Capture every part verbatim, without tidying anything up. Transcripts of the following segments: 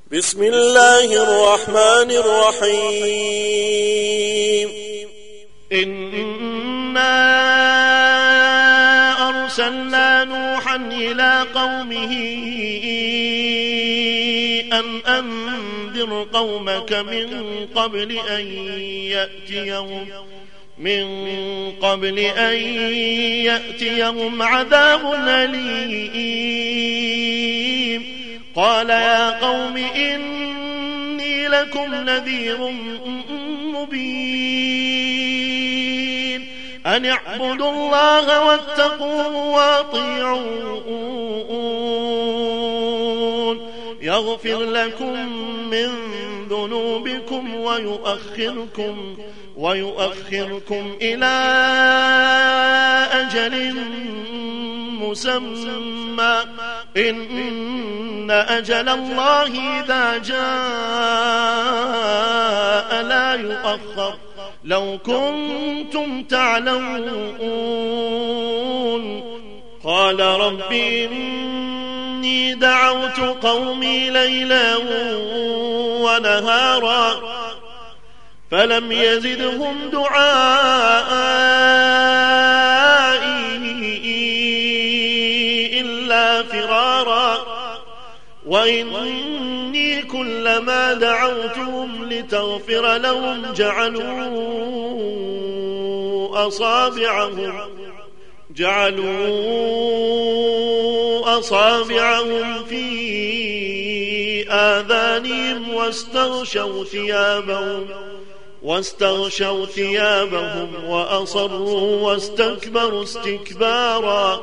بسم الله الرحمن الرحيم إنا أرسلنا نوحا إلى قومه أن أنذر قومك من قبل أن يأتيهم من قبل أن يأتيهم عذاب أليم قال يا قوم إني لكم نذير مبين أن اعبدوا الله واتقوه وأطيعون يغفر لكم من ذنوبكم ويؤخركم ويؤخركم إلى أجل مسمى إن أجل الله إذا جاء لا يؤخر لو كنتم تعلمون قال رب إني دعوت قومي ليلا ونهارا فلم يزدهم دعائي إلا فرارا وإني كلما دعوتهم لتغفر لهم جعلوا أصابعهم جعلوا أصابعهم في آذانهم واستغشوا ثيابهم واستغشوا ثيابهم وأصروا واستكبروا استكبارا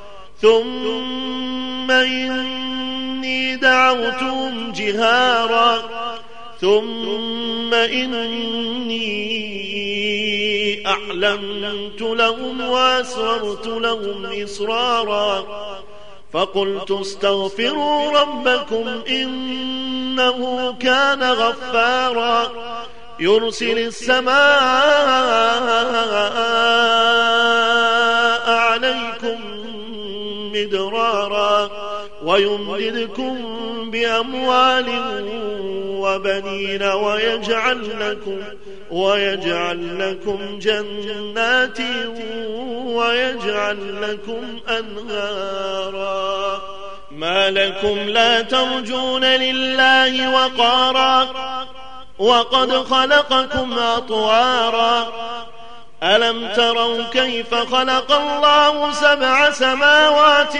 ثم إني دعوتهم جهارا ثم إني أعلنت لهم وأسررت لهم إسرارا فقلت استغفروا ربكم إنه كان غفارا يرسل السماء عليكم مدرارا ويمددكم بأموال وبنين ويجعل لكم ويجعل لكم جنات ويجعل لكم أنهارا ما لكم لا ترجون لله وقارا وقد خلقكم أطوارا ألم تروا كيف خلق الله سبع سماوات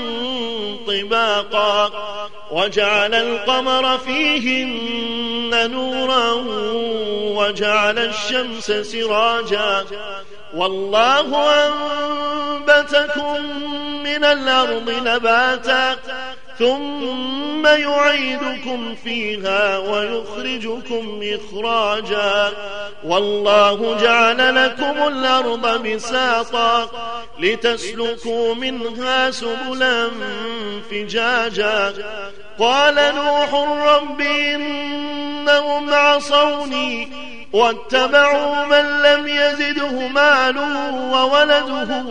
طباقا وجعل القمر فيهن نورا وجعل الشمس سراجا والله أنبتكم من الأرض نباتا ثم يعيدكم فيها ويخرجكم إخراجا والله جعل لكم الأرض بساطا لتسلكوا منها سبلا فجاجا قال نوح رب إنهم عصوني واتبعوا من لم يزده ماله وولده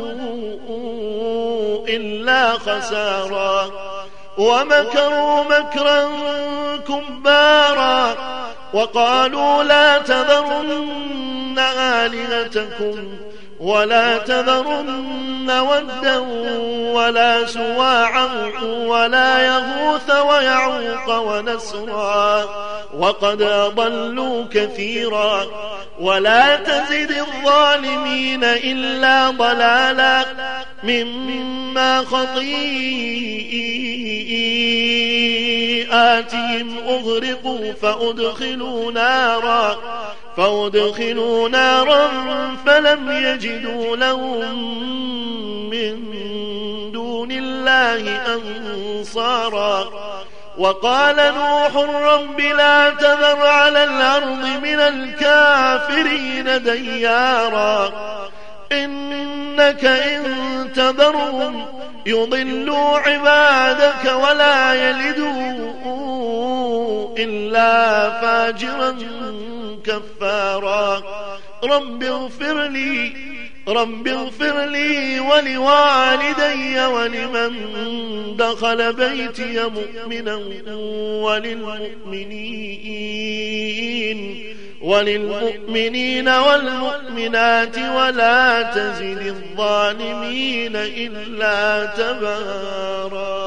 إلا خسارا ومكروا مكرا كبارا وقالوا لا تذرن آلهتكم ولا تذرن ودا ولا سواعا ولا يغوث ويعوق ونسرا وقد أضلوا كثيرا ولا تزد الظالمين إلا ضلالا مما خطيئاتهم أغرقوا فأدخلوا نارا فأدخلوا نارا فلم يجدوا لهم من دون الله أنصارا وقال نوح رب لا تذر على الأرض من الكافرين ديارا إنك إن تذرهم يضلوا عبادك ولا يلدوا إلا فاجرا كفارا رب اغفر لي رب اغفر لي ولوالدي ولمن دخل بيتي مؤمنا وللمؤمنين وللمؤمنين والمؤمنات ولا تزد الظالمين إلا تبارا.